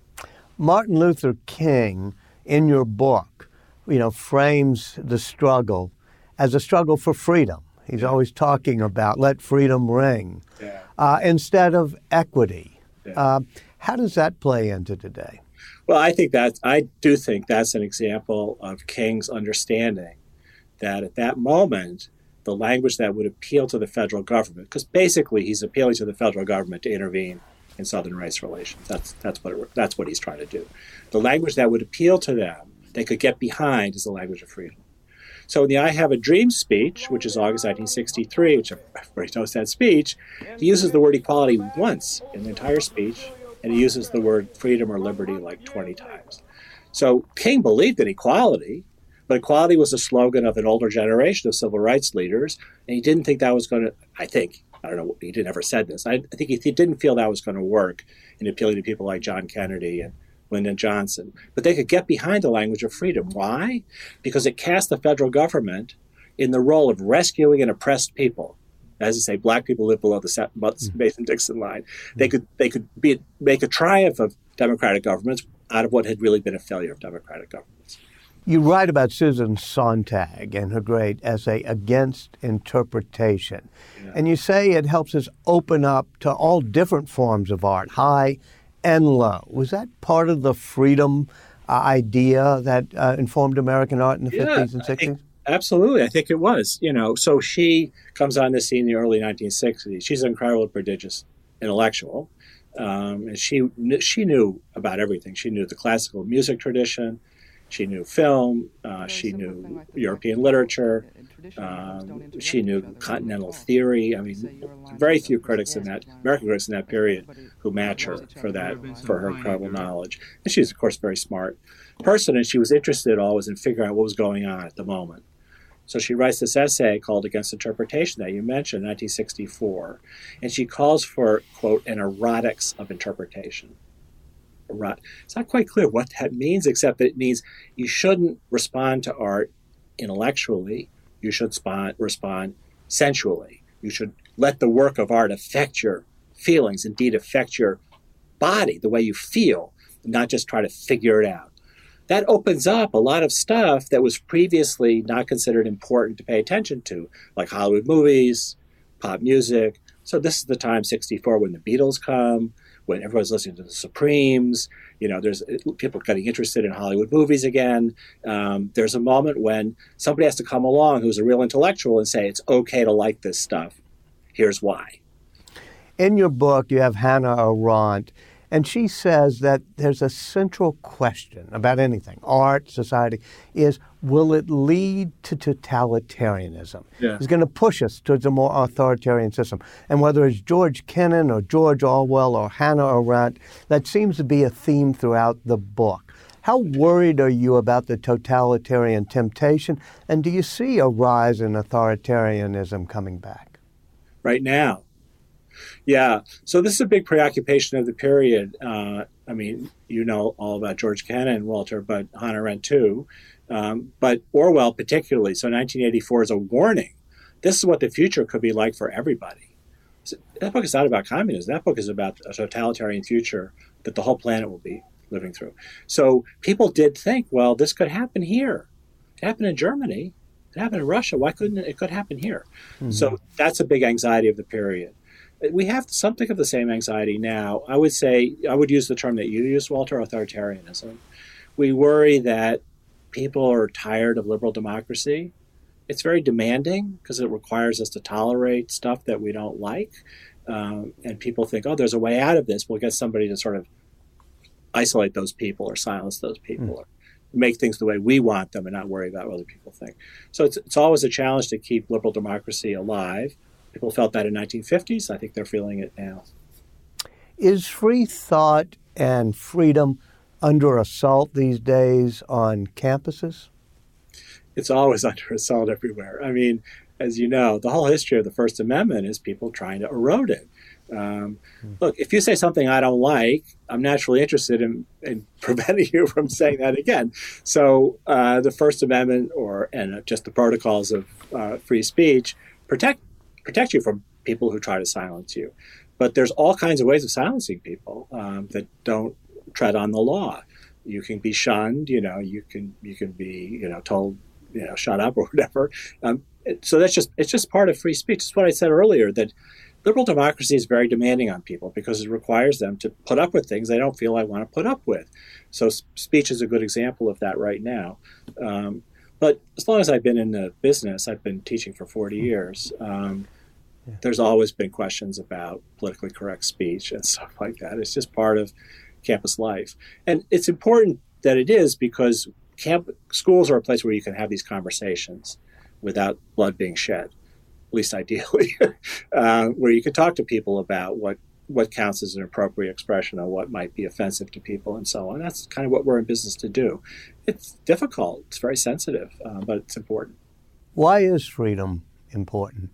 Martin Luther King, in your book, you know, frames the struggle as a struggle for freedom. He's yeah. always talking about let freedom ring yeah. uh, instead of equity. Yeah. Uh, how does that play into today? Well, I think that I do think that's an example of King's understanding that at that moment, the language that would appeal to the federal government, because basically he's appealing to the federal government to intervene in Southern race relations. That's that's what it, that's what he's trying to do. The language that would appeal to them, they could get behind, is the language of freedom. So in the I Have a Dream speech, which is August nineteen sixty-three, which everybody knows that speech, he uses the word equality once in the entire speech, and he uses the word freedom or liberty like twenty times. So King believed in equality, but equality was a slogan of an older generation of civil rights leaders, and he didn't think that was going to, I think, I don't know, he didn't ever said this, I, I think he, he didn't feel that was going to work in appealing to people like John Kennedy and Lyndon Johnson. But they could get behind the language of freedom. Why? Because it cast the federal government in the role of rescuing an oppressed people. As I say, black people live below the Mason-Dixon line. They could they could be, make a triumph of democratic governments out of what had really been a failure of democratic governments. You write about Susan Sontag and her great essay, Against Interpretation. Yeah. And you say it helps us open up to all different forms of art, high and low. Was that part of the freedom uh, idea that uh, informed American art in the yeah, fifties and sixties? I think, absolutely. I think it was. You know, so she comes on the scene in the early nineteen sixties. She's an incredible, prodigious intellectual. Um, and she she knew about everything. She knew the classical music tradition. She knew film. Uh, she knew European literature. Um, she knew continental theory. I mean, very few critics in that American critics in that period who match her for that for her incredible knowledge. And she's, of course, a very smart person, and she was interested always in figuring out what was going on at the moment. So she writes this essay called Against Interpretation that you mentioned, nineteen sixty-four, and she calls for, quote, an erotics of interpretation. It's not quite clear what that means, except that it means you shouldn't respond to art intellectually. You should respond, respond sensually. You should let the work of art affect your feelings, indeed affect your body, the way you feel, not just try to figure it out. That opens up a lot of stuff that was previously not considered important to pay attention to, like Hollywood movies, pop music. So this is the time, sixty-four, when the Beatles come, when everyone's listening to the Supremes. You know, there's people getting interested in Hollywood movies again. Um, there's a moment when somebody has to come along who's a real intellectual and say, it's okay to like this stuff. Here's why. In your book, you have Hannah Arendt, and she says that there's a central question about anything, art, society, is will it lead to totalitarianism? Yeah. It's going to push us towards a more authoritarian system. And whether it's George Kennan or George Orwell or Hannah Arendt, that seems to be a theme throughout the book. How worried are you about the totalitarian temptation? And do you see a rise in authoritarianism coming back? Right now. Yeah. So this is a big preoccupation of the period. Uh, I mean, you know all about George Kennan, Walter, but Hannah Arendt too. Um, but Orwell particularly. So nineteen eighty-four is a warning. This is what the future could be like for everybody. So that book is not about communism. That book is about a totalitarian future that the whole planet will be living through. So people did think, well, this could happen here. It happened in Germany. It happened in Russia. Why couldn't it? It could happen here. Mm-hmm. So that's a big anxiety of the period. We have something of the same anxiety now. I would say, I would use the term that you used, Walter, authoritarianism. We worry that people are tired of liberal democracy. It's very demanding because it requires us to tolerate stuff that we don't like. Um, and people think, oh, there's a way out of this. We'll get somebody to sort of isolate those people or silence those people mm. or make things the way we want them and not worry about what other people think. So it's, it's always a challenge to keep liberal democracy alive. People felt that in the nineteen fifties. I think they're feeling it now. Is free thought and freedom under assault these days on campuses? It's always under assault everywhere. I mean, as you know, the whole history of the First Amendment is people trying to erode it. Um, hmm. Look, if you say something I don't like, I'm naturally interested in, in preventing you from saying that again. So uh, the First Amendment or and just the protocols of uh, free speech protect protect you from people who try to silence you. But there's all kinds of ways of silencing people um, that don't tread on the law. You can be shunned, you know, you can you can be, you know, told, you know, shut up or whatever. Um, so that's just it's just part of free speech. It's what I said earlier, that liberal democracy is very demanding on people because it requires them to put up with things they don't feel I want to put up with. So speech is a good example of that right now. Um, but as long as I've been in the business, I've been teaching for forty years. Um, yeah. There's always been questions about politically correct speech and stuff like that. It's just part of campus life. And it's important that it is because camp schools are a place where you can have these conversations without blood being shed, at least ideally, uh, where you can talk to people about what, what counts as an appropriate expression of what might be offensive to people and so on. That's kind of what we're in business to do. It's difficult. It's very sensitive, uh, but it's important. Why is freedom important?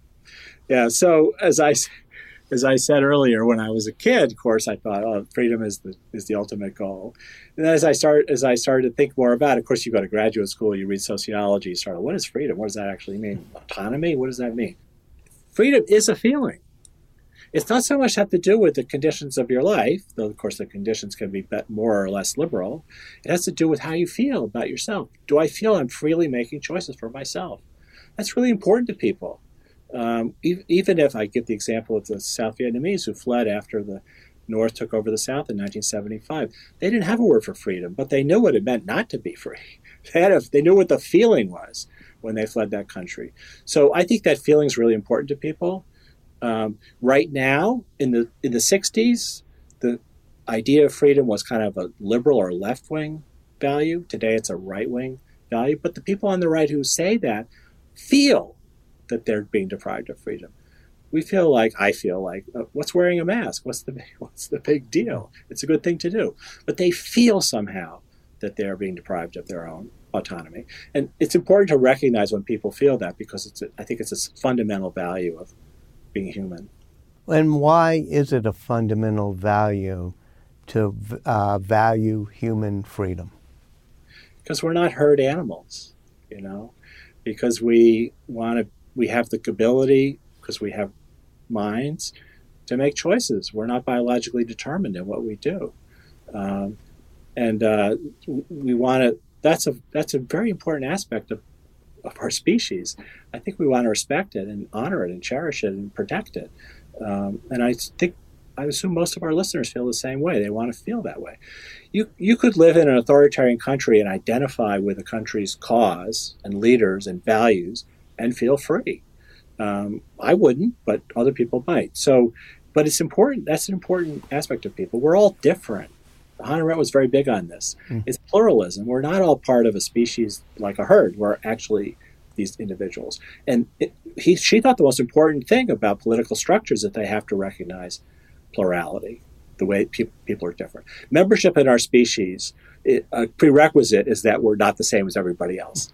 Yeah, so as I, as I said earlier, when I was a kid, of course, I thought, oh, freedom is the is the ultimate goal. And then as I start as I started to think more about it, of course, you go to graduate school, you read sociology, you start, what is freedom? What does that actually mean? Autonomy? What does that mean? Freedom is a feeling. It's not so much have to do with the conditions of your life, though, of course, the conditions can be more or less liberal. It has to do with how you feel about yourself. Do I feel I'm freely making choices for myself? That's really important to people. Um, even if I give the example of the South Vietnamese who fled after the North took over the South in nineteen seventy-five, they didn't have a word for freedom, but they knew what it meant not to be free. They had a, they knew what the feeling was when they fled that country. So I think that feeling is really important to people. Um, right now, in the in the sixties, the idea of freedom was kind of a liberal or left-wing value. Today, it's a right-wing value. But the people on the right who say that feel that they're being deprived of freedom. We feel like, I feel like, uh, what's wearing a mask? What's the what's the big deal? It's a good thing to do. But they feel somehow that they're being deprived of their own autonomy. And it's important to recognize when people feel that because it's a, I think it's a fundamental value of being human. And why is it a fundamental value to uh, value human freedom? Because we're not herd animals, you know, because we want to We have the ability, because we have minds, to make choices. We're not biologically determined in what we do, um, and uh, we want to. That's a that's a very important aspect of, of our species. I think we want to respect it and honor it and cherish it and protect it. Um, and I think I assume most of our listeners feel the same way. They want to feel that way. You you could live in an authoritarian country and identify with the country's cause and leaders and values and feel free. Um, I wouldn't, but other people might. So, but it's important. That's an important aspect of people. We're all different. Hannah Arendt was very big on this. Mm. It's pluralism. We're not all part of a species like a herd. We're actually these individuals. And it, he, she thought the most important thing about political structures is that they have to recognize plurality, the way pe- people are different. Membership in our species, it, a prerequisite is that we're not the same as everybody else.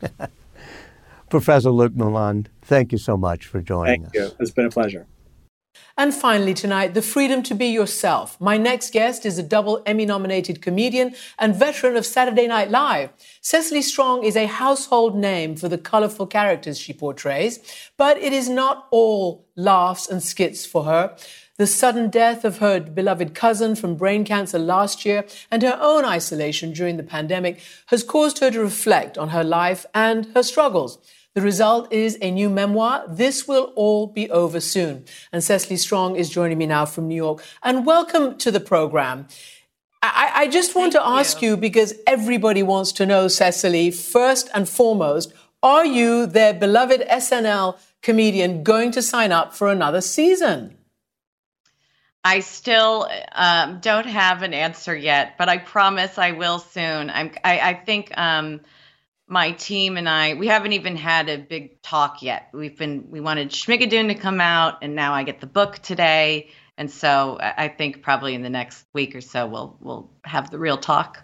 Professor Luc Maland, thank you so much for joining thank us. Thank you. It's been a pleasure. And finally tonight, the freedom to be yourself. My next guest is a double Emmy-nominated comedian and veteran of Saturday Night Live. Cecily Strong is a household name for the colorful characters she portrays, but it is not all laughs and skits for her. The sudden death of her beloved cousin from brain cancer last year and her own isolation during the pandemic has caused her to reflect on her life and her struggles. The result is a new memoir, This Will All Be Over Soon. And Cecily Strong is joining me now from New York. And welcome to the program. I, I just want Thank to you. ask you, because everybody wants to know, Cecily, first and foremost, are you, their beloved S N L comedian, going to sign up for another season? I still um, don't have an answer yet, but I promise I will soon. I'm, I, I think... Um, My team and I, we haven't even had a big talk yet. We've been, we wanted Schmigadoon to come out, and now I get the book today. And so I think probably in the next week or so, we'll we'll have the real talk.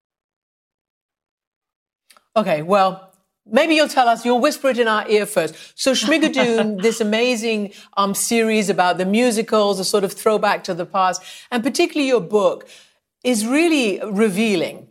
Okay, well, maybe you'll tell us, you'll whisper it in our ear first. So Schmigadoon, this amazing um, series about the musicals, a sort of throwback to the past, and particularly your book, is really revealing.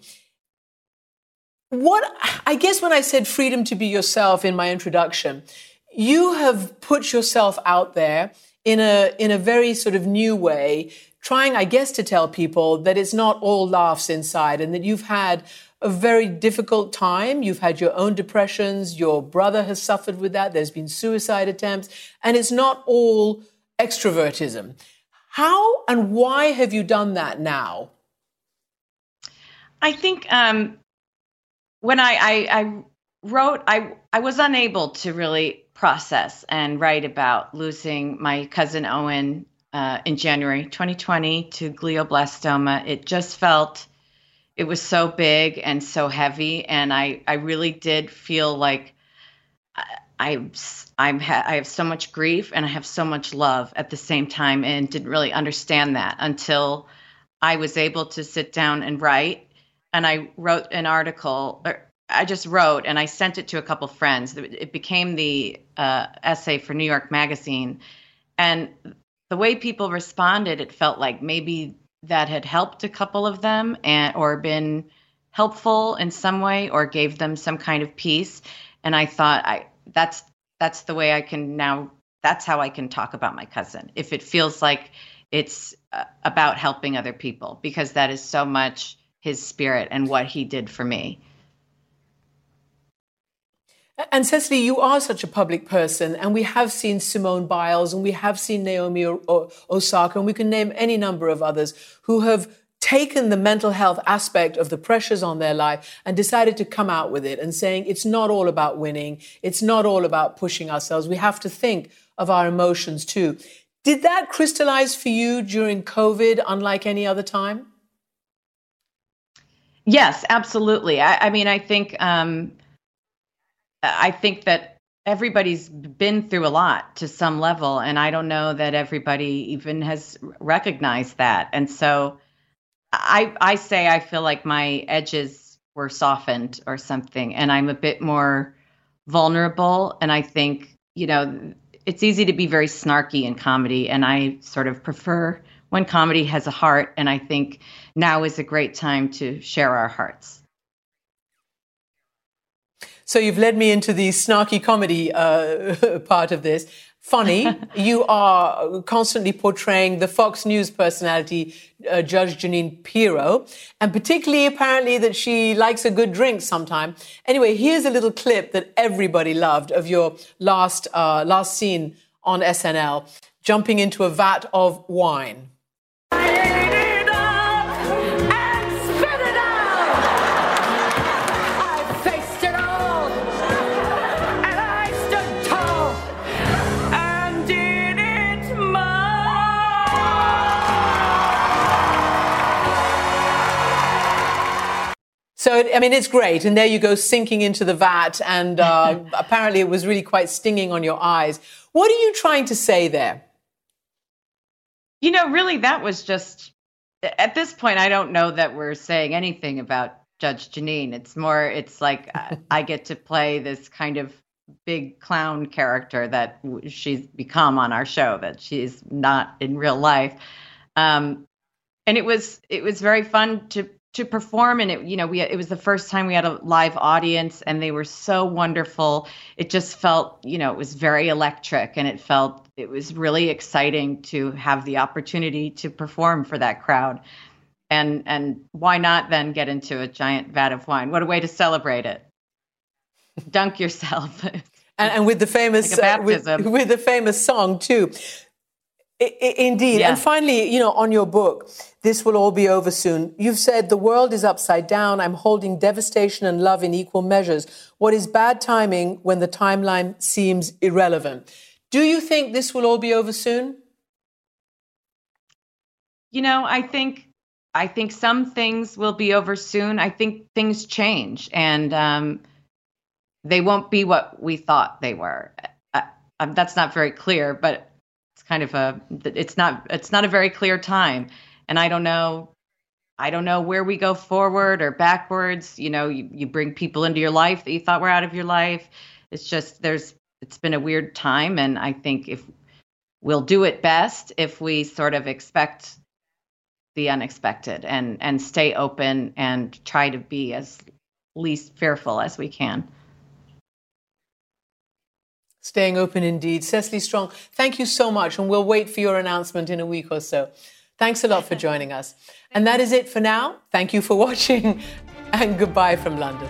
What, I guess when I said freedom to be yourself in my introduction, you have put yourself out there in a, in a very sort of new way, trying, I guess, to tell people that it's not all laughs inside and that you've had a very difficult time. You've had your own depressions. Your brother has suffered with that. There's been suicide attempts, and it's not all extrovertism. How and why have you done that now? I think, um, When I, I, I wrote, I, I was unable to really process and write about losing my cousin Owen uh, in January twenty twenty to glioblastoma. It just felt, it was so big and so heavy. And I, I really did feel like I, I, I'm ha- I have so much grief and I have so much love at the same time, and didn't really understand that until I was able to sit down and write. And I wrote an article, or I just wrote, and I sent it to a couple friends. It became the uh, essay for New York Magazine. And the way people responded, it felt like maybe that had helped a couple of them, and or been helpful in some way, or gave them some kind of peace. And I thought, I that's that's the way I can now, that's how I can talk about my cousin, if it feels like it's uh, about helping other people, because that is so much his spirit and what he did for me. And Cecily, you are such a public person, and we have seen Simone Biles, and we have seen Naomi o- o- Osaka, and we can name any number of others who have taken the mental health aspect of the pressures on their life and decided to come out with it and saying it's not all about winning, it's not all about pushing ourselves, we have to think of our emotions too. Did that crystallize for you during COVID, unlike any other time? Yes, absolutely. I, I mean, I think um, I think that everybody's been through a lot to some level, and I don't know that everybody even has recognized that. And so I I say I feel like my edges were softened or something, and I'm a bit more vulnerable. And I think, you know, it's easy to be very snarky in comedy, and I sort of prefer when comedy has a heart, and I think now is a great time to share our hearts. So you've led me into the snarky comedy uh, part of this. Funny, you are constantly portraying the Fox News personality, uh, Judge Jeanine Pirro, and particularly apparently that she likes a good drink sometime. Anyway, here's a little clip that everybody loved of your last uh, last scene on S N L, jumping into a vat of wine. So, I mean, it's great. And there you go, sinking into the vat. And uh, apparently it was really quite stinging on your eyes. What are you trying to say there? You know, really, that was just, at this point, I don't know that we're saying anything about Judge Jeanine. It's more, it's like I get to play this kind of big clown character that she's become on our show, that she's not in real life. Um, and it was it was very fun to to perform, and it you know we it was the first time we had a live audience, and they were so wonderful. It just felt you know it was very electric, and it felt it was really exciting to have the opportunity to perform for that crowd. And and why not then get into a giant vat of wine? What a way to celebrate it! Dunk yourself, and, and with the famous like uh, with, with the famous song too. I, I, indeed. Yeah. And finally, you know, on your book, This Will All Be Over Soon, you've said the world is upside down. I'm holding devastation and love in equal measures. What is bad timing when the timeline seems irrelevant? Do you think this will all be over soon? You know, I think I think some things will be over soon. I think things change, and um, they won't be what we thought they were. Uh, um, that's not very clear, but it's kind of a it's not it's not a very clear time, and I don't know I don't know where we go forward or backwards. You know, you, you bring people into your life that you thought were out of your life. It's just there's it's been a weird time, and I think if we'll do it best if we sort of expect the unexpected and and stay open and try to be as least fearful as we can. Staying open indeed. Cecily Strong, thank you so much, and we'll wait for your announcement in a week or so. Thanks a lot for joining us. And that is it for now. Thank you for watching, and goodbye from London.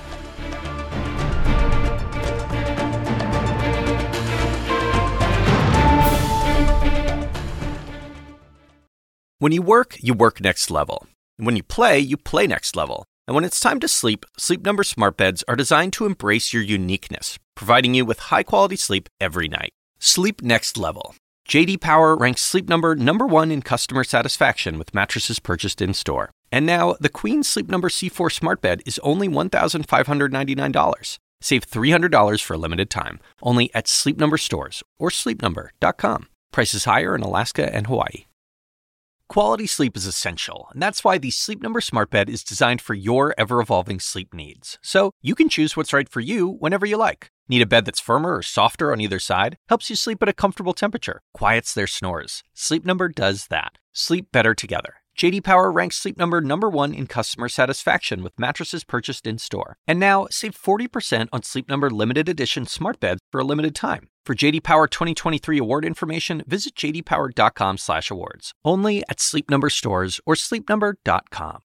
When you work, you work next level. And when you play, you play next level. And when it's time to sleep, Sleep Number smart beds are designed to embrace your uniqueness, providing you with high-quality sleep every night. Sleep next level. J D Power ranks Sleep Number number one in customer satisfaction with mattresses purchased in-store. And now, the Queen Sleep Number C four smart bed is only one thousand five hundred ninety-nine dollars. Save three hundred dollars for a limited time, only at Sleep Number stores or sleep number dot com. Prices higher in Alaska and Hawaii. Quality sleep is essential, and that's why the Sleep Number smart bed is designed for your ever-evolving sleep needs. So you can choose what's right for you whenever you like. Need a bed that's firmer or softer on either side? Helps you sleep at a comfortable temperature. Quiets their snores. Sleep Number does that. Sleep better together. J D Power ranks Sleep Number number one in customer satisfaction with mattresses purchased in-store. And now, save forty percent on Sleep Number limited edition smart beds for a limited time. For J D Power twenty twenty-three award information, visit j d power dot com slash awards. Only at Sleep Number stores or sleep number dot com.